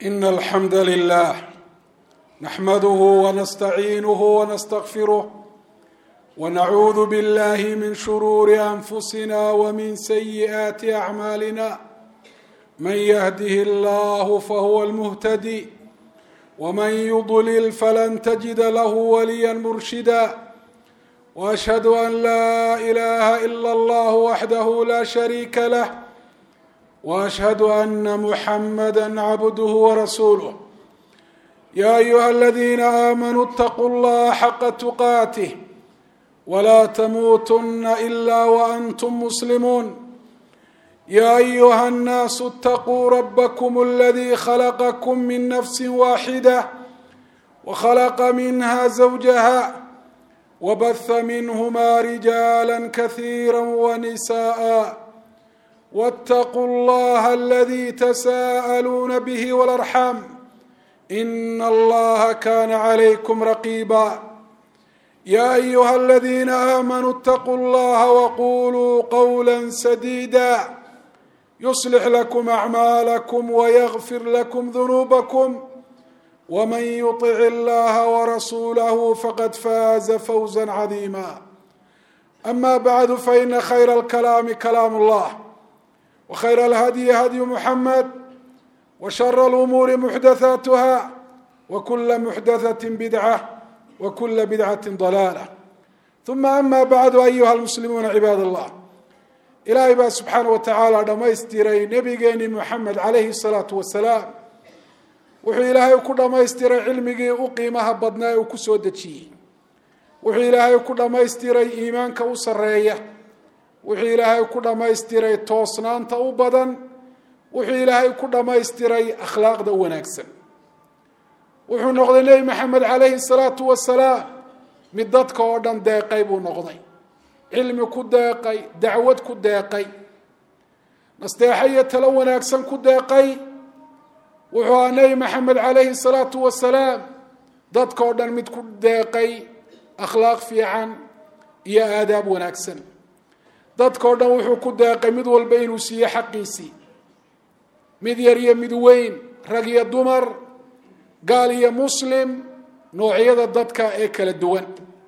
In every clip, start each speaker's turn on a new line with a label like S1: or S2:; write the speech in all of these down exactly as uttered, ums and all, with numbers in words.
S1: إن الحمد لله نحمده ونستعينه ونستغفره ونعوذ بالله من شرور أنفسنا ومن سيئات أعمالنا من يهده الله فهو المهتدي ومن يضلل فلن تجد له وليا مرشدا وأشهد أن لا إله إلا الله وحده لا شريك له وأشهد أن محمدا عبده ورسوله يا أيها الذين آمنوا اتقوا الله حق تقاته ولا تموتن إلا وأنتم مسلمون يا أيها الناس اتقوا ربكم الذي خلقكم من نفس واحدة وخلق منها زوجها وبث منهما رجالا كثيرا ونساء واتقوا الله الذي تساءلون به والأرحام إن الله كان عليكم رقيبا يا أيها الذين آمنوا اتقوا الله وقولوا قولا سديدا يصلح لكم أعمالكم ويغفر لكم ذنوبكم ومن يطع الله ورسوله فقد فاز فوزا عظيما أما بعد فإن خير الكلام كلام الله وخير الهدي هدي محمد وشر الأمور محدثاتها وكل محدثة بدعة وكل بدعة ضلالة ثم أما بعد أيها المسلمون عباد الله إلهي بقى سبحانه وتعالى دما يستيري نبينا محمد عليه الصلاة والسلام wuxuu ilaahay ku dhameystiray cilmigii u qiimaha badnaa uu ku soo dejiyay wuxuu ilaahay ku dhameystiray iimaanka u sareeya wuxuu ilaahay ku dhameystiray toosnaanta u badan wuxuu ilaahay ku dhameystiray akhlaaqda wanaagsan wuxuu noqday nabi maxamed calayhi salaatu wasalaam mid dadka oo dhan deeqay buu noqday cilmi ku deeqay dacwad ku deeqay nasteexaya talo wanaagsan ku deeqay wuxuu nabi maxamed calayhi salaatu wasalaam dadka oo dhan mid ku deeqay akhlaaq fiican iyo aadaab wanaagsan dadka oo dhan wuxuu ku deeqay mid walba inuu siiyo xaqiisii mid yar iyo mid weyn rag iyo dumar gaal iyo muslim noocyada dadka ee kala duwan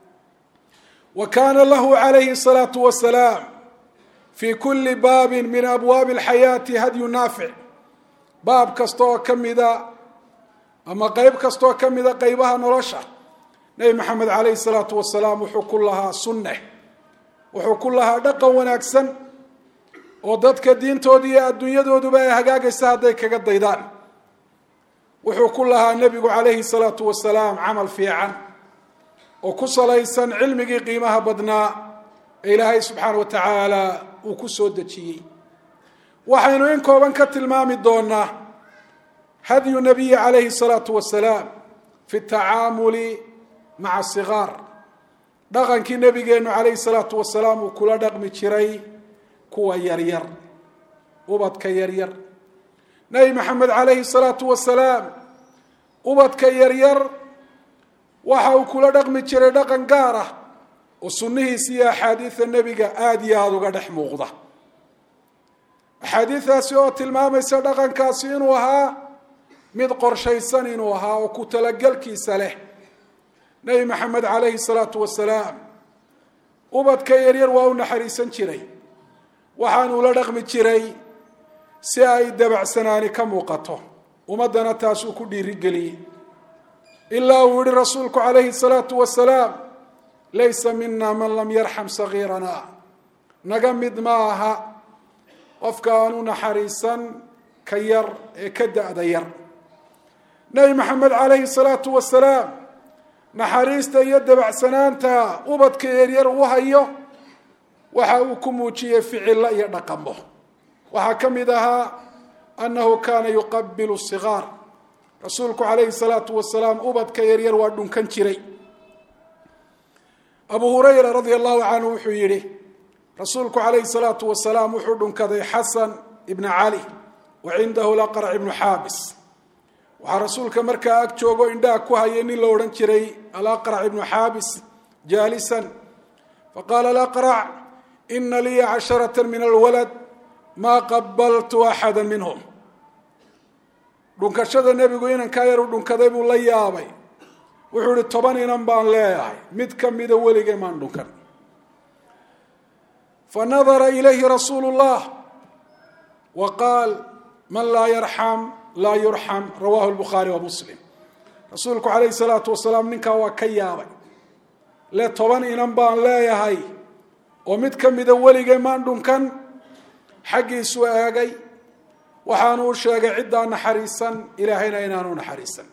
S1: وكان له عليه الصلاة والسلام في كل باب من أبواب الحياة هدي نافع باب كستو كمدا أما قيب كستو كمدا قيبها نرشة نبي محمد عليه الصلاة والسلام وحو كلها سنة وحو كلها دقا وناكسن وددك الدين تودي الدنيا دودو باي هقاق الساديك قد ديدان وحو كلها النبي عليه الصلاة والسلام عمل فيعا وكسل يسن علمي قيمها بدنا إلهي سبحانه وتعالى وكسو دجي وحين إنكو بنكت المام الدونة هدي النبي عليه الصلاة والسلام في التعامل مع الصغار دغن كي نبي عليه الصلاة والسلام وكل دغم تشري كوا يرير وبد كيرير نبي محمد عليه الصلاة والسلام وبد كيرير waxa uu kula dhaqmi jiray dhaqan gaar ah oo sunnihiisa iyo xadiiska nabiga aad iyo aad uga dhex muuqda xadiiskaasi oo tilmaamaysa dhaqankaasi inuu ahaa mid qorshaysan inuu ahaa oo ku talagalkiisa leh nabi maxamed calayhi salaatu wasalaam ubadka yaryar waa u naxariisan jiray waxaanu la dhaqmi jiray si ay dabacsanaani ka muuqato ummadana taas uu ku dhiirigeliyay إلا ورد رسولك عليه الصلاة والسلام ليس منا من لم يرحم صغيرنا نقمد معها وفكانون حريصا كير كدأ دير نبي محمد عليه الصلاة والسلام نحريست يدبع سنانتا وبد كيرير وهيو وحاوكم وجيه فعل ينقمه وحكم ذها أنه كان يقبل الصغار رسولك عليه الصلاة والسلام أبد كيرير وادون كان شري أبو هريرة رضي الله عنه وحيره رسولك عليه الصلاة والسلام وحدون كذي حسن ابن علي وعنده الأقرع ابن حابس ورسولك مركا أكتوغو إندا كوهيني لورن شري الأقرع ابن حابس جالسا فقال الأقرع إن لي عشرة من الولد ما قبلت أحدا منهم dhunkashada nebigu inankaa yar u dhunkaday buu la yaabay. wuxuu ihi toban inan baan leeyahay, mid ka mida weligay maan dhunkan. fanadara ilayhi rasuulu llah wa qaal man laa yarxam laa yurxam, rawahu lbukhaari wa muslim. rasuulku calayhi salaatu wasalaam ninkaa waa ka yaabay, le toban inan baan leeyahay oo mid ka mida weligay maan dhunkan. xaggiisu eegay, waxaanu u sheegay ciddaa naxariisan, ilaahayna inaanu naxariisan.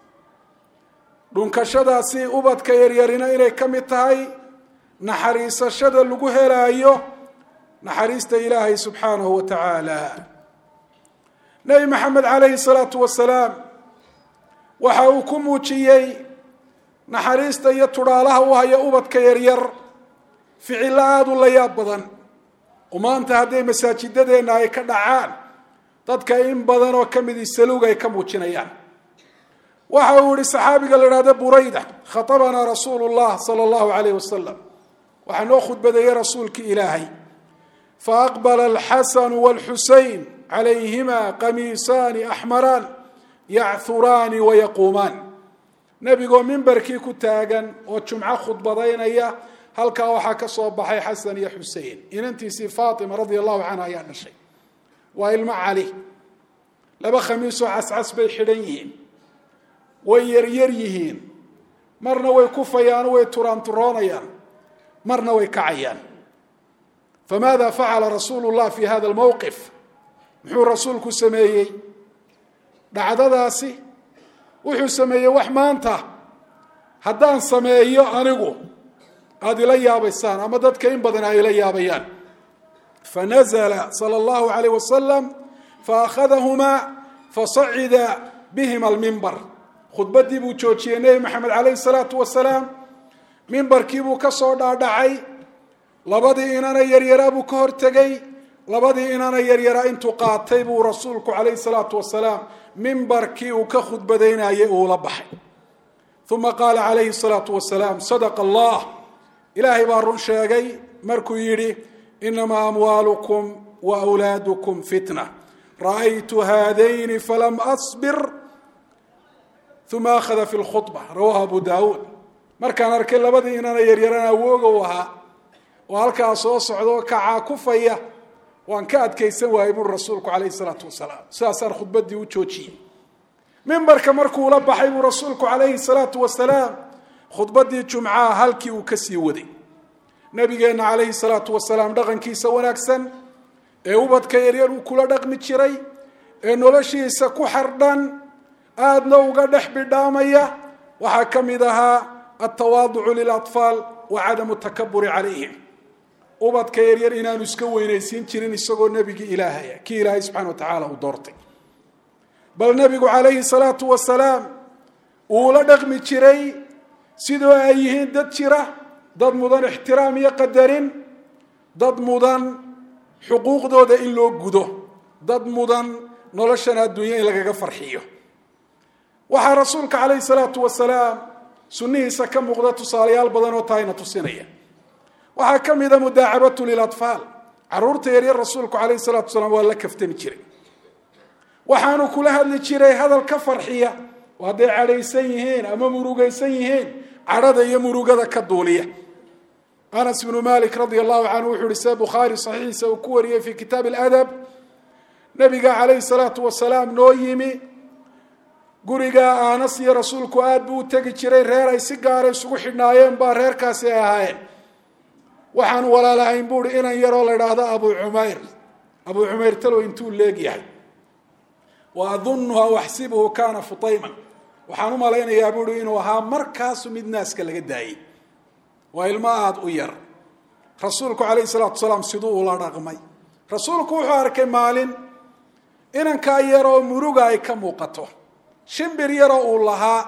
S1: dhunkashadaasi ubadka yaryarina inay ka mid tahay naxariisashada lagu helaayo naxariista ilaahay subxaanahu wa tacaala. nebi maxamed calayhi salaatu wasalaam waxa uu ku muujiyey naxariista iyo tudhaalaha u haya ubadka yaryar ficilo aada u la yaab badan oo maanta hadday masaajidadeenna ay ka dhacaan dadka in badan oo ka midi saluug ay ka muujinayaan. waxa uu yihi saxaabiga la idhahda burayda, khatabanaa rasuulu llah sala allahu calayh wasalam, waxaa noo khudbadeeyey rasuulkii ilaahay. faaqbala alxasanu waalxuseyn calayhima qamiisaani axmaraan yachuraani wayaquumaan. nebigoo mimbarkii ku taagan oo jumco khudbadaynaya, halkaa waxaa ka soo baxay xasan iyo xusein. inantiisii faatima radia allahu canha ayaa dhashay. waa ilmo cali. laba khamiisoo cascas bay xidhan yihiin, way yaryar yihiin, marna way kufayaan, way turaanturoonayaan, marna way kacayaan. famaada facala rasuulu llah fi hada almowqif? muxuu rasuulku sameeyey dhacdadaasi? wuxuu sameeyey wax maanta haddaan sameeyo anigu aada ila yaabaysaan, ama dadka in badan ay ila yaabayaan. fanazla sala allahu alayh wasalam faakhadahumaa fasacida bihima almimbar. khudbaddii buu joojiyey nebi maxamed calayhi salaatu wasalaam, mimbarkii buu ka soo dhaadhacay, labadii inana yaryaraa buu ka hortegey, labadii inana yaryaraa intuu qaatay buu rasuulku calayhi salaatu wasalaam mimbarkii uu ka khudbadaynayay uula baxay. uma qaala calayhi salaatu wasalaam sadaqa allah, ilaahay baa run sheegay markuu yidhi inamaa amwaalukum wa awlaadukum fitna, ra'aytu haadayni falam asbir. uma akhada fi lkhudba, rawahu abu daawuud. markaan arkay labadii inana yaryarana awooga u ahaa oo halkaa soo socda oo kacaa kufaya, waan ka adkaysan waayey buri rasuulku calayhi salaatu wasalaam. sidaasaan khudbaddii u joojiyey. mimbarka markuu la baxay buu rasuulku calayhi salaatu wasalaam khudbaddii jumcaha halkii uu ka sii waday. nabigeenna calayhi salaatu wasalaam dhaqankiisa wanaagsan ee ubadka yaryar uu kula dhaqmi jiray, ee noloshiisa ku xardhan, aadna uga dhex bidhaamaya, waxaa ka mid ahaa altawaaducu lilatfaal wa cadamu takaburi calayhim. ubadka yaryar inaanu iska weynaysiin jirin isagoo nebigii ilaahaya, kii ilaahay subxana wa tacaala uu doortay. bal nebigu calayhi salaatu wasalaam uu la dhaqmi jiray sidoo ay yihiin dad jira, dad mudan ixtiraam iyo qadarin, dad mudan xuquuqdooda in loo gudo, dad mudan noloshan adduunya in lagaga farxiyo. waxaa rasuulka calayhi salaatu wasalaam sunnihiisa ka muuqda tusaalayaal badan oo tahayna tusinaya. waxaa ka mida mudaacabatu lilatfaal. caruurta yaryar rasuulku calayhi salaatu wasalaam waa la kaftami jiray, waxaanu kula hadli jiray hadal ka farxiya, oo hadday cadhaysan yihiin ama murugaysan yihiin cadhada iyo murugada ka duuliya. anas bnu malik radia allahu canhu wuxuu uhi see bukhaari saxiixiisa uu ku wariyey fi kitaab aladab, nabiga calayhi salaatu wasalaam noo yimi gurigaa anas iyo rasuulku aad buu u tegi jiray. reer ay si gaara isugu xidhnaayeen baa reerkaasi ay ahaayeen. waxaan walaalahayn buuhi inan yaroo la idhaahdo abu cumayr. abu cumayr talow intuu leegyahay, wa adunuha waxsibuhu kaana futayman. waxaan u malaynayaa buuhi inuu ahaa markaasu mid naaska laga daayey. waa ilmo aada u yar. rasuulku calayhi salaatu wasalaam siduu ula dhaqmay. rasuulku wuxuu arkay maalin inankaa yaroo muruga ay ka muuqato, shimbir yaroo uu lahaa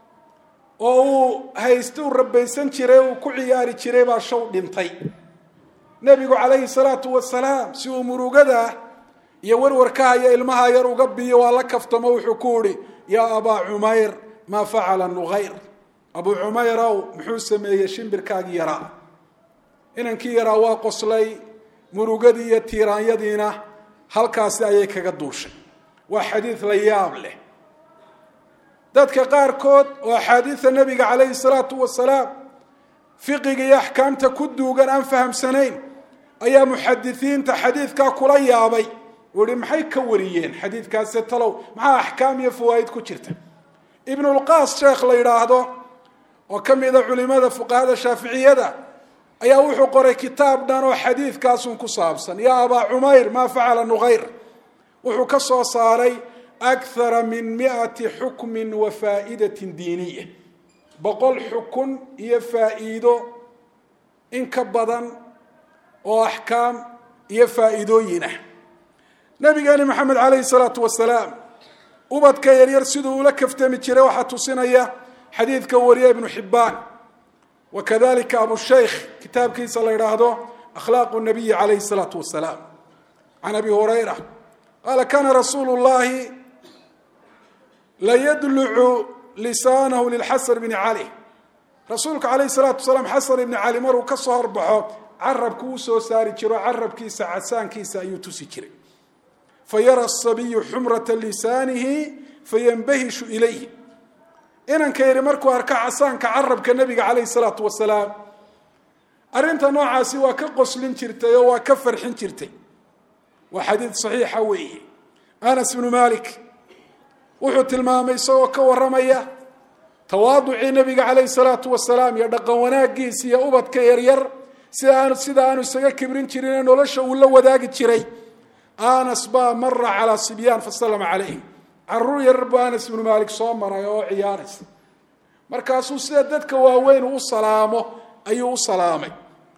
S1: oo uu haysta u rabaysan jiray, uu ku ciyaari jiray baa shaw dhintay. nebigu calayhi salaatu wasalaam si uu murugada iyo warwarkaha iyo ilmaha yar uga biyo waa la kaftamo. wuxuu ku uhi yaa abaa cumayr maa facala nughayr. abuu cumayrow muxuu sameeyey shimbirkaagii yaraa? inankii yaraa waa qoslay, murugadii iyo tiiraanyadiina halkaasi ayay kaga duushay. وحديث لياب له dadka qaarkood oo axaadiisa nabiga calayhi salaatu wasalaam fiqiga iyo axkaamta ku duugan aan fahamsanayn ayaa muxadisiinta xadiidkaa kula yaabay wuri maxay ka wariyeen xadiidkaasi talow maxaa axkaam iyo fawaa'id ku jirta ibnulqaas sheekh la yidhaahdo oo ka mid a culimada fuqahada shaaficiyada ayaa wuxuu qoray kitaab dhan oo xadiidkaasun ku saabsan yaa abaa cumayr maa facala nughayr wuxuu ka soo saaray أكثر من مئة حكم وفائدة دينية بقول حكم يفائدو إن كبضا وأحكام يفائدو ينه نبي قال محمد عليه الصلاة والسلام وبد كير يرسدوا لك افتمت روحة صنية حديث كوريا ابن حبان وكذلك أبو الشيخ كتاب كيس الله يراهدو أخلاق النبي عليه الصلاة والسلام عن أبي هريرة قال كان رسول الله لا يدلع لسانه للحسن بن علي رسولك عليه الصلاة والسلام حسن بن علي مروا كسهر بحو عرب كوسو ساري جرو عرب كيسا عسان كيسا يوتوسي جري فيرى الصبي حمرة لسانه فينبهش إليه إن كيري مركو أركع عسان كعرب كالنبي عليه الصلاة والسلام أرنت نوعا سوى كقسل جرتي وكفر حين جرتي وحديث صحيح ويه أنس بن مالك وحوت المامي سوى كورمية تواضع النبي عليه الصلاة والسلام يدق وناقيس يا أبد كيرير سيدان سيدان سيدان كبرين جرين ولش ولا وداق جري أنس با مر على الصبيان فسلم عليهم عرو يرب أنس بن مالك صامر يا عيارس مركاسو سيدتك واوين وسلامه أي سلامي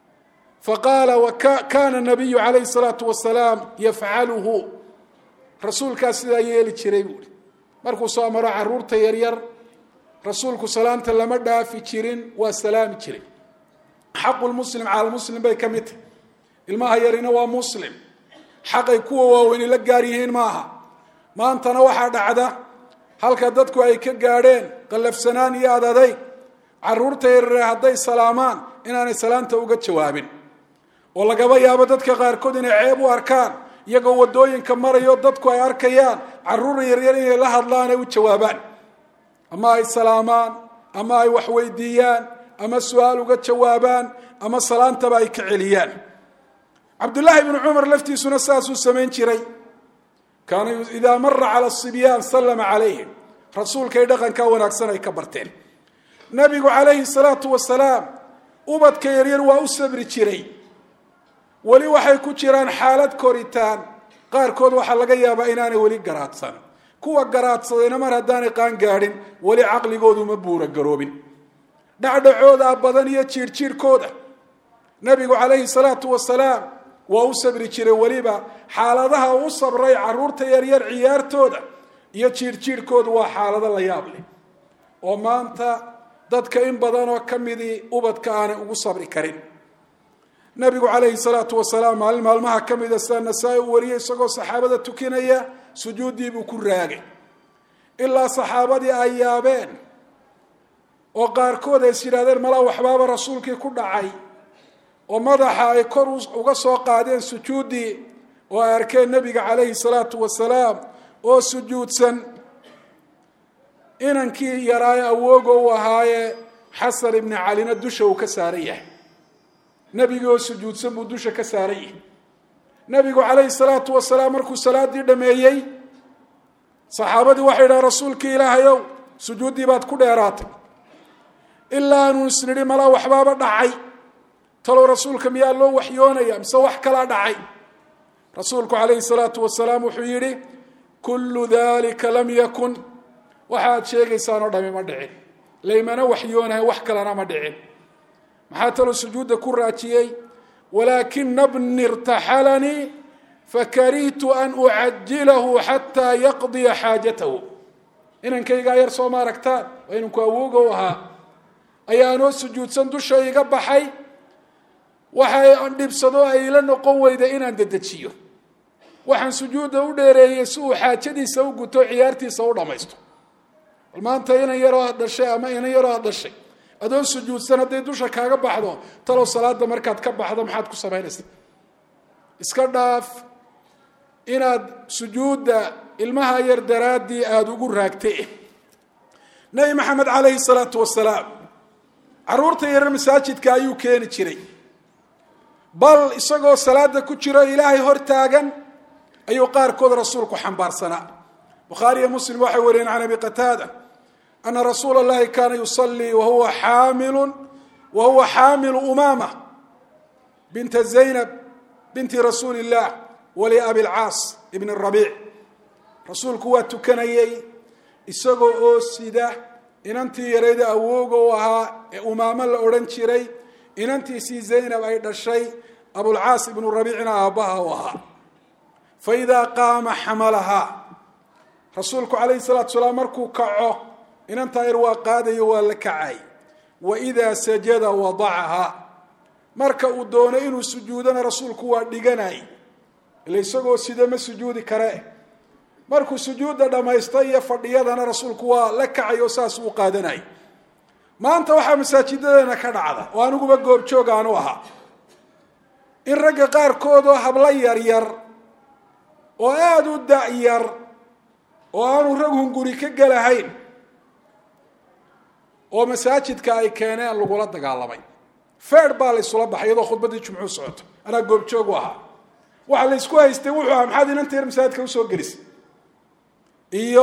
S1: فقال وكان النبي عليه الصلاة والسلام يفعله رسول كاسدا يلي جري markuu soo maro caruurta yar yar rasuulku salaanta lama dhaafi jirin waa salaam jiray xaqul muslim ala muslim bay kamid ilmaha yarina waa muslim xaqay kuwa waaweyn la gaar yihiin maaha maantana waxa dhacda halka dadku ay ka gaadheen qalafsanaan iyo adaday caruurta yar haday salaamaan inaanay salaanta uga jawaabin oo lagaba yaabo dadka qaar kood inay ceeb u arkaan iyagoo wadooyinka marayo dadku ay arkayaan caruur yar yar inay la hadlaan ay u jawaabaan ama ay salaamaan ama ay wax weydiiyaan ama su'aal uga jawaabaan ama salaanta ay ka celiyaan Abdullah ibn Umar laftiisuna saasu sameyn jiray kaana ida marra ala as-sibyan sallama alayhim rasuulkay dhaqanka wanaagsan ay ka barteen nabigu alayhi salatu wasalaam ubadka yar yar waa u sabri jiray wali waxay ku jiraan xaalad koritaan qaarkood waxa laga yaabaa inaanay wali garaadsan kuwa garaadsadayna mar haddaanay qaan gaadhin wali caqligoodu ma buura garoobin dhacdhacooda badan iyo jiirjiirkooda nabigu calayhi salaatu wasalaam waa u sabri jiray waliba xaaladaha u sabray caruurta yar yar ciyaartooda iyo jiirjiirkoodu waa xaalado la yaab leh oo maanta dadka in badan oo kamidii ubadka aanay ugu sabri karin nabigu calayhi salaatu wasalaam maalin maalmaha kamida sida Nasaai wariyay isagoo saxaabada tukinaya sujuudii buu ku raagay ilaa saxaabadii ay yaabeen oo qaarkood ay yiraahdeen mala waxbaaba rasuulkii ku dhacay oo madaxa ay kor uga soo qaadeen sujuudii oo ay arkeen nabiga calayhi salaatu wasalaam oo sujuudsan inankii yaraay awoogo wahaaye xasan ibn calina dusha uu ka saarayay nabigu sujuudsan buu dusha ka saaray nabigu calayhi salaatu wasalaam markuu salaadii dhameeyay saxaabadu waxay yiraahdeen rasuulka ilaahayow sujuudii baad ku dheeraatay ilaa aanu isniri mala waxbaaba dhacay talo rasuulka miyaa loo waxyoonaya mise wax kala dhacay rasuulku calayhi salaatu wasalaam wuxuu yiri kullu dhalika lam yakun waxaad sheegaysaan oo dhami ma dhicin leeymana waxyoonahay wax kalena ma dhicin maxaa له سجود كراجيي ولكن ابن ارتحلني فكرهت أن أعجله حتى يقضي حاجته إن كيغا يرسو ما ركتان وإن كووغوها أيانو سجود سندوشا يقبحي وحي أندبسدو أيلا نقوة إذا إن أنددتشيو وحن سجوده وديري يسوء حاجدي سوقتو عيارتي سوء رميستو والما أنت إنا يرى هذا الشيء أما إنا يرى هذا الشيء adoo sujuudsan haday dusha kaaga baxdo talo salaada markaad ka baxdo maxaad ku sameynaysaa iska dhaaf inaad sujuuda ilmaha yar daraadii aada ugu raagtay. nabi maxamed calayhi salaatu wasalaam caruurta yar masaajidka ayuu keeni jiray, bal isagoo salaada ku jiro ilaahay hor taagan ayuu qaarkood rasuulku xambaarsanaa. bukhaari iyo muslim waxay wariyeen can abi qataada ana rasuula allahi kaana yusallii wahuwa xaamilun wahuwa xaamilu umaama binta zaynab binti rasuuli illah wali abi lcaas ibn rabiic. rasuulku waa tukanayey isagoo oo sida inantii yarayda awooga u ahaa ee umaamo la odhan jiray, inantiisii zaynab ay dhashay abulcaas ibnu rabiicna aabbaha u ahaa. fa idaa qaama xamalahaa, rasuulku calayhi salaatu salaam markuu kaco inantaa yar waa qaadayo waa la kacay. wa idaa sajada wadacahaa, marka uu doono inuu sujuudana rasuulku waa dhiganay, ila isagoo sida ma sujuudi kare. markuu sujuudda dhammaysta iyo fadhiyadana rasuulku waa la kacay oo saas uu qaadanay. maanta waxaa masaajidadeena ka dhacda oo aniguba goobjoog aanu ahaa, in ragga qaarkood oo hablo yaryar oo aada u da-yar oo aanu rag hunguri ka gelahayn oo masaajidka ay keeneen lagula dagaalamay. feer baa la isula baxay iyadoo khudbaddii jumcuu socoto, anaa goobjoog u ahaa. waxa la isku haystay wuxuu ahaa maxaad inanta yar masaajidka usoo gelisay, iyo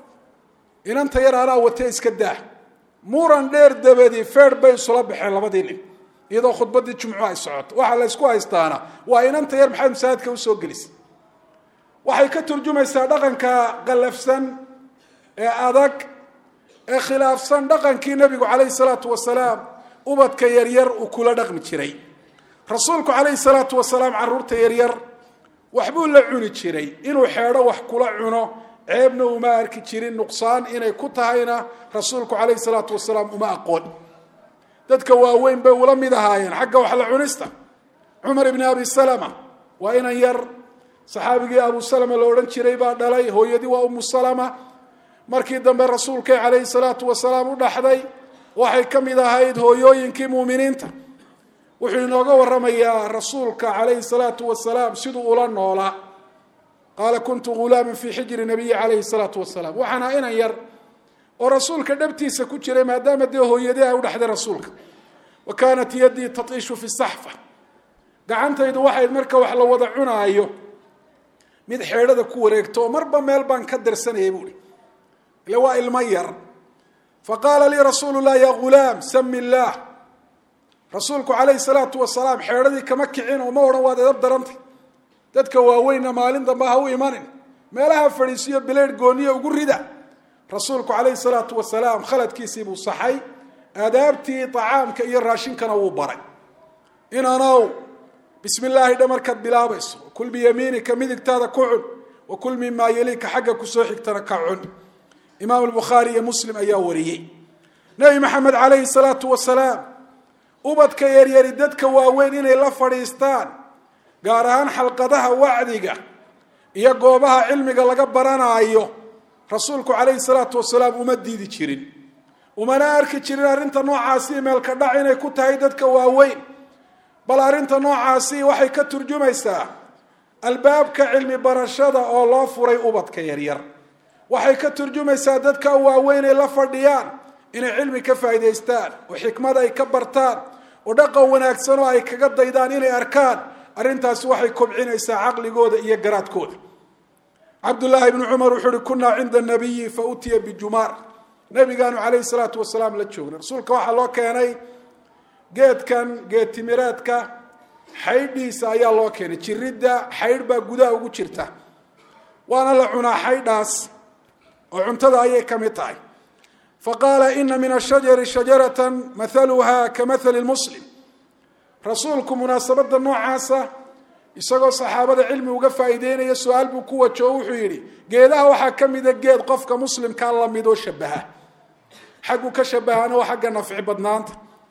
S1: inanta yar anaa watee iska daa. muran dheer dabadii feer bay isula baxeen labadii nin iyadoo khudbaddii jumcu ay socoto. waxaa la isku haystaana waa inanta yar maxaad masaajidka usoo gelisay. waxay ka turjumaysaa dhaqanka qallafsan ee adag ee khilaafsan dhaqankii nebigu calayhi salaatu wasalaam ubadka yaryar uu kula dhaqmi jiray. rasuulku calayhi salaatu wasalaam carruurta yaryar waxbuu la cuni jiray, inuu xeedho wax kula cuno ceebna uma arki jirin, nuqsaan inay ku tahayna rasuulku calayhi salaatu wasalaam uma aqoon. dadka waaweyn bay ula mid ahaayeen xagga wax la cunista. cumar ibni abi salama waa inan yar, saxaabigii abu salama la odhan jiray baa dhalay, hooyadii waa umu salama. markii dambe rasuulkay calayhi salaatu wasalaam u dhaxday, waxay ka mid ahayd hooyooyinkii muuminiinta. wuxuu inooga waramayaa rasuulka calayhi salaatu wasalaam siduu ula noolaa. qaala kuntu ghulaama fii xijri nabiyi calayhi salaatu wasalaam, waxaana inan yar oo rasuulka dhabtiisa ku jiray maadaama dee hooyadii ay u dhaxday rasuulka. wa kaanat yaddii tatiishu fi saxfa, gacantaydu waxayd marka wax la wada cunaayo mid xeedhada ku wareegto oo marba meel baan ka darsanayay buuhi, ila waa ilmo yar. faqaala lii rasuulu llah ya ghulaam sami illaah, rasuulku calayhi salaatu wasalaam xeedhadii kama kicin oo ma odhan waad edab darantay, dadka waaweynna maalin dambe ha u imanin, meelaha fadhiisiyo bileydh gooniya ugu rida. rasuulku calayhi salaatu wasalaam khaladkiisii buu saxay, aadaabtii tacaamka iyo raashinkana wuu baray. inanow bismi illaahi dha markaad bilaabayso, kul biyamiinika midigtaada ku cun, wa kul mimaa yaliika xagga kusoo xigtana ka cun. imaam albukhaari iyo muslim ayaa wariyey. nebi maxamed calayhi salaatu wasalaam ubadka yaryari dadka waaweyn inay la fadhiistaan, gaar ahaan xalqadaha wacdiga iyo goobaha cilmiga laga baranaayo, rasuulku calayhi salaatu wasalaam uma diidi jirin, umana arki jirin arrinta noocaasi meelka dhac inay ku tahay dadka waaweyn. bal arrinta noocaasi waxay ka turjumaysaa albaabka cilmi barashada oo loo furay ubadka yaryar. waxay ka turjumaysaa dadka waaweyn ay la fadhiyaan inay cilmi ka faa'iidaystaan oo xikmad ay ka bartaan oo dhaqan wanaagsan oo ay kaga daydaan inay arkaan. arrintaasi waxay kobcinaysaa caqligooda iyo garaadkooda. cabdullaahi ibnu cumar wuxuu uhi kunaa cinda nabiyi fa utiya bijumaar, nabigaanu calayhi salaatu wasalaam la joognay. rasuulka waxaa loo keenay geedkan geed timireedka xaydhiisa ayaa loo keenay. jiridda xaydh baa gudaha ugu jirta, waana la cunaa xaydhaas oo cuntada ayay ka mid tahay. faqaala ina min ashajari shajaratan mathaluha ka mathali lmuslim. rasuulku munaasabada noocaasa isagoo saxaabada cilmi uga faa'iideynaya su-aal buu ku wajo, wuxuu yidhi geedaha waxaa ka mida geed qofka muslimkaa lamid oo shabaha. xaggu ka shabahana waa xagga nafci badnaanta.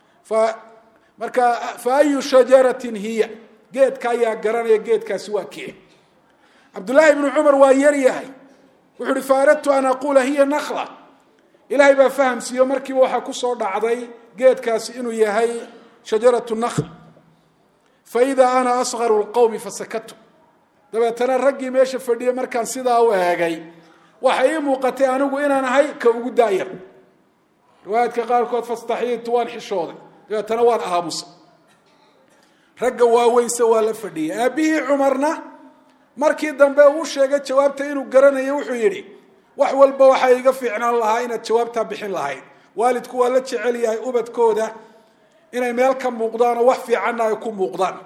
S1: marka fa ayu shajaratin hiya, geedka ayaa garanaya geedkaasi waa kee. cabdullaahi ibnu cumar waa yar yahay, wuxuu uhi fa aradtu an aquula hiya nakla. ilaahay baa fahamsiiyo markiiba waxaa kusoo dhacday geedkaasi inuu yahay shajaratu nakl. fa idaa ana asgaru lqowmi fasakatu, dabeetana raggii meesha fadhiyay markaan sidaa u eegay waxa ii muuqatay anigu inaan ahay ka ugu daayar riwaayadka qaarkood fastaxiitu waan xishooday dabeetana waan aamusay ragga waaweynse waa la fadhiyay aabihii cumarna markii dambe uu sheegay jawaabta inuu garanayo wuxuu yidhi wax walba waxa iga fiicnaan lahaa inaad jawaabtaa bixin lahayd waalidku waa la jecel yahay ubadkooda inay meel ka muuqdaan oo wax fiicanna ay ku muuqdaan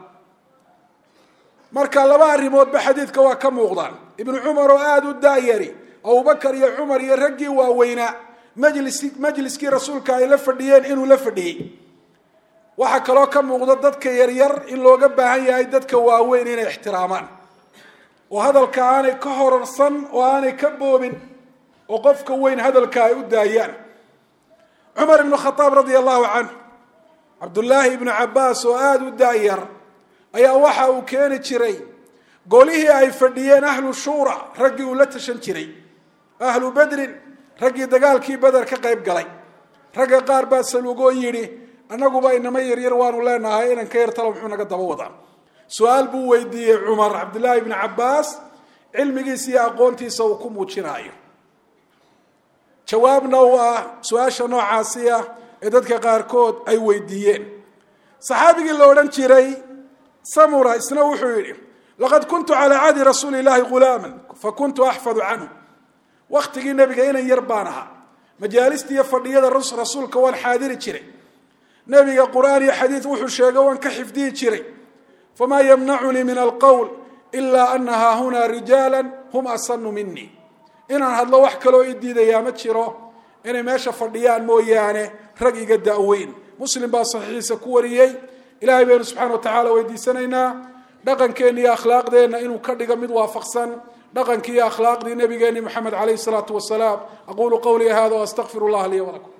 S1: marka laba arrimoodba xadiidka waa ka muuqdaan ibnu cumar oo aada u daayari abubakar iyo cumar iyo raggii waaweynaa majlis majliskii rasuulka ay la fadhiyeen inuu la fadhiyey waxaa kaloo ka muuqda dadka yaryar in looga baahan yahay dadka waaweyn inay ixtiraamaan oo hadalka aanay ka horarsan oo aanay ka boobin oo qofka weyn hadalka ay u daayaan cumar ibnu khataab radia allahu canhu cabdullaahi ibnu cabbaas oo aada u daayar ayaa waxa uu keeni jiray golihii ay fadhiyeen ahlu shuura raggii uu la tashan jiray ahlu badrin raggii dagaalkii beder ka qayb galay ragga qaar baa salugoo yidhi annaguba inama yaryar waanu leenahay inan ka yartalo muxuu naga daba wadaa su-aal buu weydiiyey cumar cabdullaahi ibnu cabbaas cilmigiisa iyo aqoontiisa uu ku muujinaayo jawaabna u ah su-aasha noocaasi ah ee dadka qaarkood ay weydiiyeen saxaabigii la odhan jiray samura isna wuxuu yidhi laqad kuntu calaa cahdi rasuuli illaahi ghulaaman fakuntu axfadu canhu waktigii nebiga inan yar baan ahaa majaalista iyo fadhiyada rasuulka waan xaadiri jiray nebiga qur'aan iyo xadiid wuxuu sheegay waan ka xifdiyi jiray famaa yamnacunii min alqowl ilaa ana haahunaa rijaala hum asanu minii inaan hadlo wax kaloo ii diidayaa ma jiro inay meesha fadhiyaan mooyaane rag iga da-weyn muslim baa saxiixiisa ku wariyey ilaahay baynu subxana wa tacaala weydiisanaynaa dhaqankeenna iyo akhlaaqdeenna inuu ka dhigo mid waafaqsan dhaqankii iyo akhlaaqdii nabigeeni moxamed calayhi salaatu wasalaam aqulu qawlii hada waastaqfiru llaha lii walakum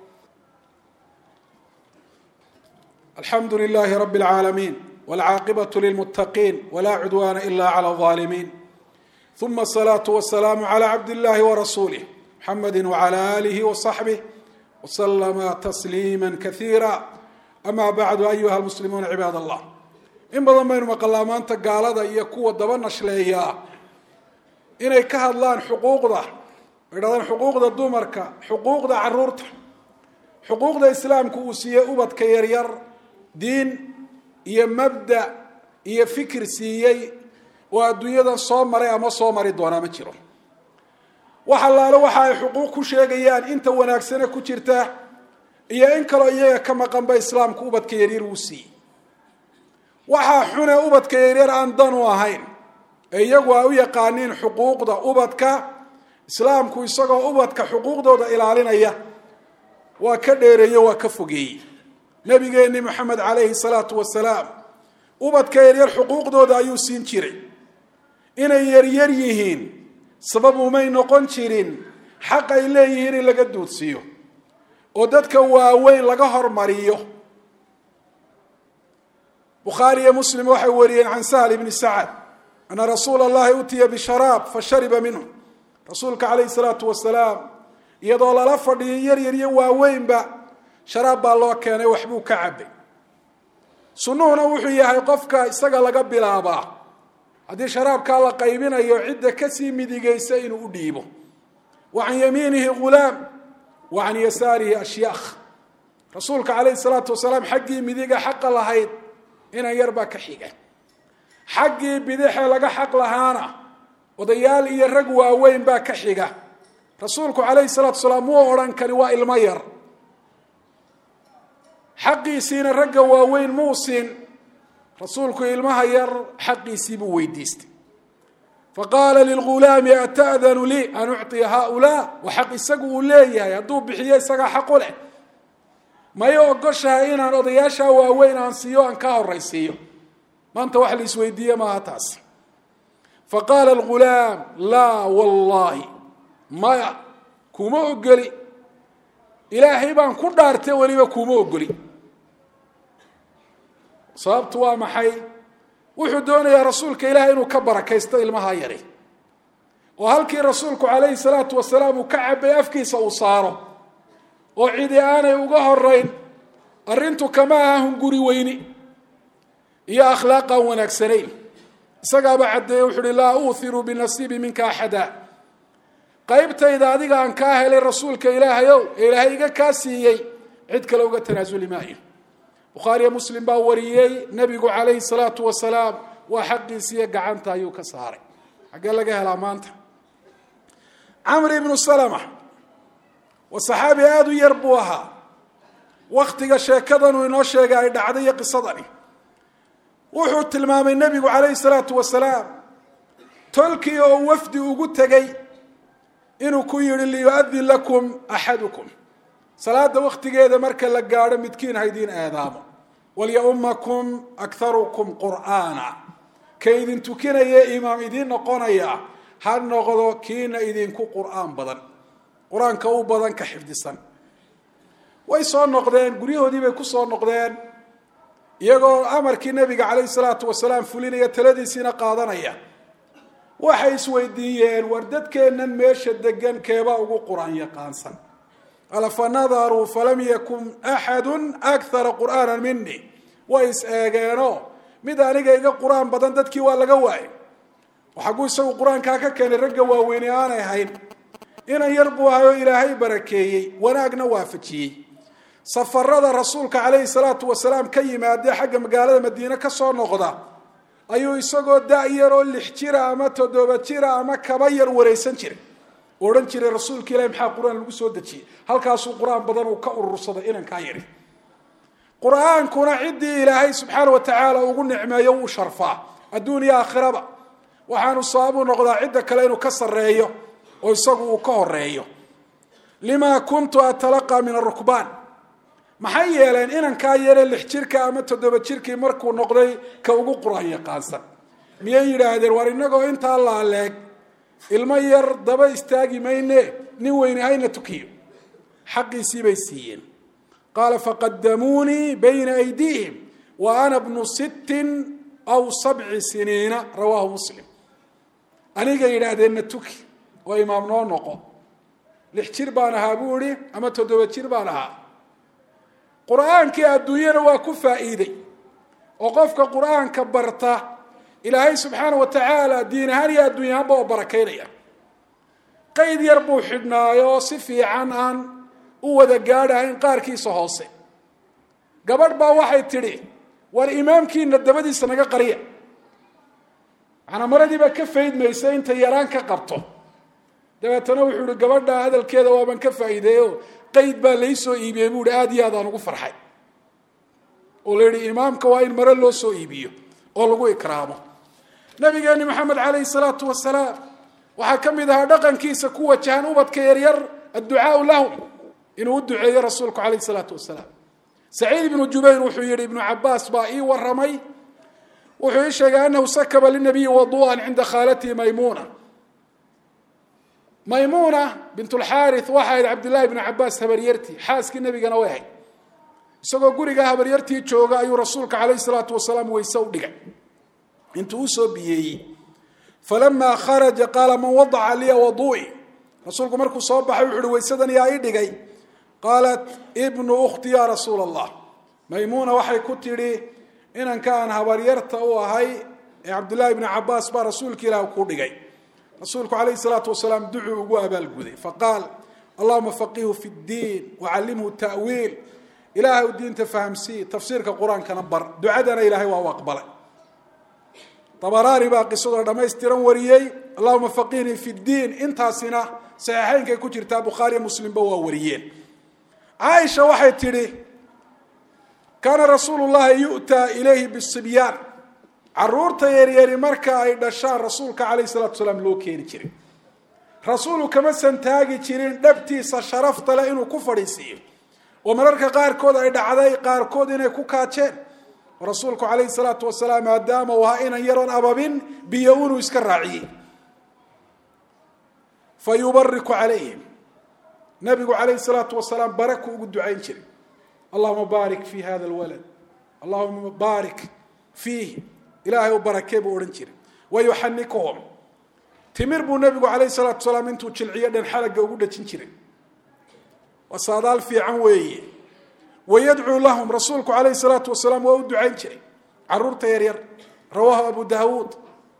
S1: alxamdu lilahi rabi اlcaalamiin wاlcaaqibatu lilmuttaqiin wla cudwana ila clى الظaalimiin uma الصlaaةu wasalaamu عlى cabd اllahi warasulih muxamedi wعlى alihi وصaxbih وslma tasliima kaiira ama bacdu ayuha lmuslimuuna cibaad allah in badan baynu maqalaa maanta gaalada iyo kuwa daba nashleeyaa inay ka hadlaan xuquuqda idhahdaan xuquuqda dumarka xuquuqda caruurta xuquuqda islaamku uu siiyey ubadka yaryar diin iyo mabda iyo fikir siiyey oo adduunyadan soo maray ama soo mari doonaa ma jiro wax allaale waxa ay xuquuq ku sheegayaan inta wanaagsane ku jirta iyo in kaloo iyaga ka maqanba islaamku ubadka yaryar uu siiyey waxaa xune ubadka yaryar aan dan u ahayn ee iyagu ay u yaqaaniin xuquuqda ubadka islaamku isagoo ubadka xuquuqdooda ilaalinaya waa ka dheereeye waa ka fogeeyey nabigeenni moxamed calayhi salaatu wasalaam ubadka yaryar xuquuqdooda ayuu siin jiray inay yaryar yihiin sabab umay noqon jirin xaq ay leeyihiin in laga duudsiiyo oo dadka waaweyn laga hormariyo bukhaari iyo muslim waxay wariyeen can sahl ibni sacad ana rasuula allahi utiya bisharaab fashariba minhu rasuulka calayhi salaatu wasalaam iyadoo lala fadhiyay yaryar iyo waaweynba sharaab baa loo keenay waxbuu ka cabay sunnuhuna wuxuu yahay qofka isaga laga bilaabaa haddii sharaabkaa la qaybinayo cidda kasii midigaysa inuu u dhiibo wa can yamiinihi ghulaam wa can yasaarihi ashyaakh rasuulka calayhi salaatu wasalaam xaggii midiga xaqa lahayd inan yar baa ka xiga xaggii bidixee laga xaq lahaana odayaal iyo rag waaweyn baa ka xiga rasuulku calayhi salaatu wasalaam muu odhan kani waa ilmo yar xaqiisiina ragga waaweyn muu siin rasuulku ilmaha yar xaqiisii buu weydiistay faqaala lilghulaami ata'danu lii an ucطiya haaulaa wa xaq isagu uu leeyahay hadduu bixiyo isagaa xaqu leh maya ogoshahay inaan odayaashaa waaweyn aan siiyo aan ka horaysiiyo maanta wax la isweydiiye maaha taas faqaala algulaam laa wallahi maya kuma ogoli ilaahay baan ku dhaartay weliba kuma ogoli sababtu waa maxay wuxuu doonayaa rasuulka ilaahay inuu ka barakaysto ilmaha yari oo halkii rasuulku calayhi salaatu wasalaam uu ka cabay afkiisa uu saaro oo cidi aanay uga horeyn arrintu kama aha hunguri weyni iyo akhlaaqaan wanaagsanayn isagaaba caddeeye wuxu uhi laa uuhiru binasiibi minka axada qaybtayda adiga aan kaa helay rasuulka ilaahayow ee ilaahay iga kaa siiyey cid kale uga tanaasuli maayo. bukhaariyo muslim baa wariyey nebigu calayhi salaatu wasalaam waa xaqiisiiyo gacanta ayuu ka saaray. xaggee laga helaa maanta? camr ibnu salama waa saxaabi aada u yar buu ahaa waktiga sheekadanu inoo sheegay ay dhacday iyo qisadani. wuxuu tilmaamay nebigu calayhi salaatu wasalaam tolkii oo wafdi ugu tegey inuu ku yidhi liyu'adin lakum axadukum salaada waktigeeda marka la gaadho midkiin haydiin aadaamo walyaumakum akharukum qur'aana ka idin tukinaya imaam idiin noqonaya ha noqdo kiina idinku qur'aan badan qur-aanka u badan ka xifdisan. way soo noqdeen guryahoodii bay ku soo noqdeen iyagoo amarkii nebiga calayhi salaatu wasalaam fulinaya taladiisiina qaadanaya. waxay isweydiiyeen war dadkeennan meesha degan keebaa ugu qur-aan yaqaansan ala fanadaruu falam yakun axadun akthara qur'aanan mini way is eegeenoo mid aniga iga qur-aan badan dadkii waa laga waayay. xagguu isagu qur-aankaa ka keenay ragga waaweyne aanay ahayn inan yar buu ahay oo ilaahay barakeeyey wanaagna waafajiyey. safarada rasuulka calayhi salaatu wasalaam ka yimaadee xagga magaalada madiine ka soo noqda ayuu isagoo da-yar oo lix jira ama toddoba jira ama kaba yar wareysan jiray odhan jiray rasuulka ilahi maxaa qur-aan lagu soo dejiyey halkaasuu qur-aan badan uu ka urursaday inankaa yari. qur-aankuna ciddii ilaahay subxaana wa tacaala ugu nicmeeyo wuu sharfaa adduun iyo aakhiraba waxaanu sababuu noqdaa cidda kale inuu ka sarreeyo oo isagu uu ka horeeyo. limaa kuntu atalaqaa min arukbaan maxay yeeleen inankaa yare lix jirka ama toddoba jirkii markuu noqday ka ugu qur-aan yaqaansan? miyay yidhaahdeen war inagoo intaa laaleeg ilmo yar daba istaagi mayne nin weyne hayna tukiyo? xaqiisii bay siiyeen. qaala faqadamuunii bayna aydiihim wa ana bnu sittin aw sabci siniina rawaahu muslim. aniga yidhaahdeenna tuki oo imaam noo noqo. lix jir baan ahaa buu ihi ama toddoba jir baan ahaa. qur-aankii adduunyana waa ku faa'iiday oo qofka qur-aanka barta ilaahay subxaana wa tacaala diin ahaan iyo adduunya ahaanba oo barakaynaya. qayd yar buu xidhnaayo si fiican aan u wada gaadhahayn qaarkiisa hoose. gabadh baa waxay tidhi war imaamkiina dabadiisa naga qariya. macnaa maradiibaa ka faydmaysa intay yaraan ka qabto. dabeetana wuxuu ihi gabadha hadalkeeda waaban ka faa'iideeyo qayd baa laysoo iibiyey buu ihi aada iyo aadaan ugu farxay. oo la yihi imaamka waa in mare loo soo iibiyo oo lagu ikraamo. nabigeeni maxamed calayhi salaatu wasalaam waxaa ka mid ahaa dhaqankiisa ku wajahan ubadka yaryar adducaau lahum inuu u duceeyo rasuulku calayhi salaatu wasalaam. saciid ibnu jubayr wuxuu yihi ibnu cabaas baa ii waramay wuxuu ii sheegay anahu sakaba linabiyi wadu'an cinda khaalatihi maymuuna. maymuuna bint lxaarith waxay ahayd cabdillahi ibnu cabaas habaryartii xaaskii nebigana way ahayd. isagoo guriga habaryartii jooga ayuu rasuulka calayhi salaatu wasalaam weyse u dhigay intuu usoo biyeeyey. falamaa kharaja qaala man wadaca liya waduu'i rasuulku markuu soo baxay wuxu uhi weysadan yaa ii dhigay? qaalat ibnu ukhti ya rasuula allah. maymuuna waxay ku tidhi inanka aan habaryarta u ahay ee cabdillahi ibnu cabaas baa rasuulka ilaah ku dhigay. rasuulku calayhi salaatu wasalaam ducuu ugu abaalguday faqaal allahuma faqihu fi ddiin wacallimhu ta'wiil ilaahay u diinta fahamsii tafsiirka qur-aankana bar. ducadana ilaahay waa u aqbalay. abaraani baa qisadoo dhammaystiran wariyey allahuma faqihnii fi ddiin intaasina saxiixeynkay ku jirtaa bukhaariyo muslimba waa wariyeen. caaisha waxay tidhi kaana rasuulu llahi yu'taa ilayhi bisibyaan caruurta yaryari marka ay dhashaan rasuulka calayhi salaatu wasalaam loo keeni jiray. rasuulu kama santaagi jirin dhabtiisa sharafta leh inuu ku fadhiisiiyo oo mararka qaarkood ay dhacday qaarkood inay ku kaajeen. rasuulku calayhi salaatu wasalaam maadaama uu ahaa inan yaroon ababin biyo inuu iska raaciyey. fa yubariku calayhim nabigu calayhi salaatu wasalaam baraku ugu ducayn jiray. allahuma baarik fi hada alwalad allahuma baarik fiihi ilaahay u barakee buu odhan jiray. wayuxanikuhum timir buu nabigu calayhi salaatu wasalaam intuu jilciyo dhan xalagga ugu dhajin jiray. waa saadaal fiican weeye. wayadcuu lahum rasuulku calayhi salaatu wasalaam waa u ducayn jiray caruurta yaryar. rawaahu abu daawuud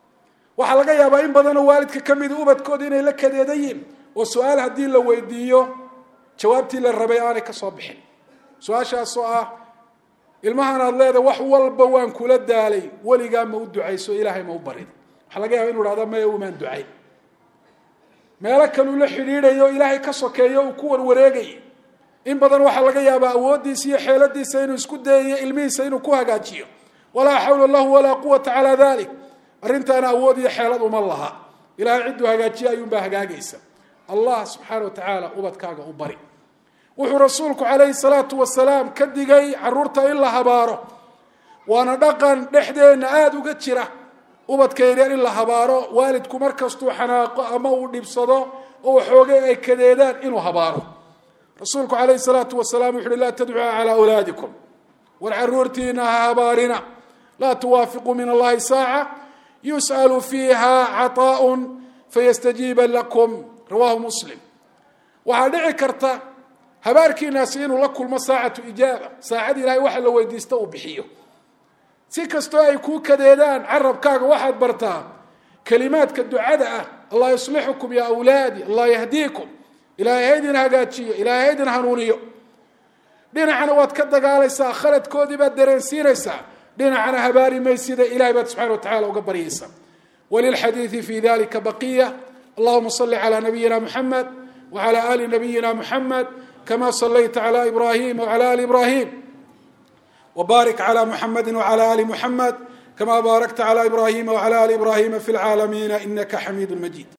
S1: waxaa laga yaabaa in badanoo waalidka ka mida ubadkooda inay la kadeedayiin oo su-aal haddii la weydiiyo jawaabtii la rabay aanay ka soo bixin. su-aashaasoo ah ilmahan aad leedahay wax walba waan kula daalay, weligaa ma u ducayso, ilaahay ma u barid? waxaa laga yaaba inu hahda maya umaan ducayn. meelo kaluu la xidhiidhayo ilaahay ka sokeeyo uu ku warwareegayay. in badan waxaa laga yaabaa awooddiisa iyo xeeladiisa inuu isku dayayo ilmihiisa inuu ku hagaajiyo. walaa xawla lahu walaa quwata calaa dalik. arrintaana awood iyo xeelad uma laha. ilahay cidduu hagaajiye ayuunbaa hagaagaysa. allah subxaana wa tacaala ubadkaaga u bari. wuxuu rasuulku calayhi salaatu wasalaam ka digay caruurta in la habaaro, waana dhaqan dhexdeenna aada uga jira. ubadka yaryar in la habaaro, waalidku markastuu xanaaqo ama uu dhibsado oo waxoogay ay kadeedaan inuu habaaro. rasuulku calayhi salaatu wasalaam wuxu uhi laa tadcuu calaa awlaadikum, war caruurtiina ha habaarina. laa tuwaafiquu min allahi saaca yus'alu fiiha caطaaءun fayastajiiba lakum, rawaahu muslim. waxaa dhici karta habaarkiinaasi inuu la kulmo saacatu ijaaba, saacad ilahay waxa la weydiista uu bixiyo. si kastoo ay kuu kadeedaan, carabkaaga waxaad bartaa kelimaadka ducada ah. allah yuslixukum ya awlaadi, allah yahdiikum, ilaahay haydin hagaajiyo, ilaahay haydin hanuuniyo. dhinacana waad ka dagaalaysaa, khaladkoodii baad dareensiinaysaa. dhinacana habaari maysida, ilahay baad subxana wa tacala uga baryaysaa. walilxadiidi fi dalika baqiya. allahuma salli calaa nabiyina muxamed wacalaa ali nabiyina muxamed kama sallayta calaa ibrahima wacalaa ali ibrahim. وبارك على محمد وعلى آل محمد كما باركت على إبراهيم وعلى آل إبراهيم في العالمين إنك حميد مجيد.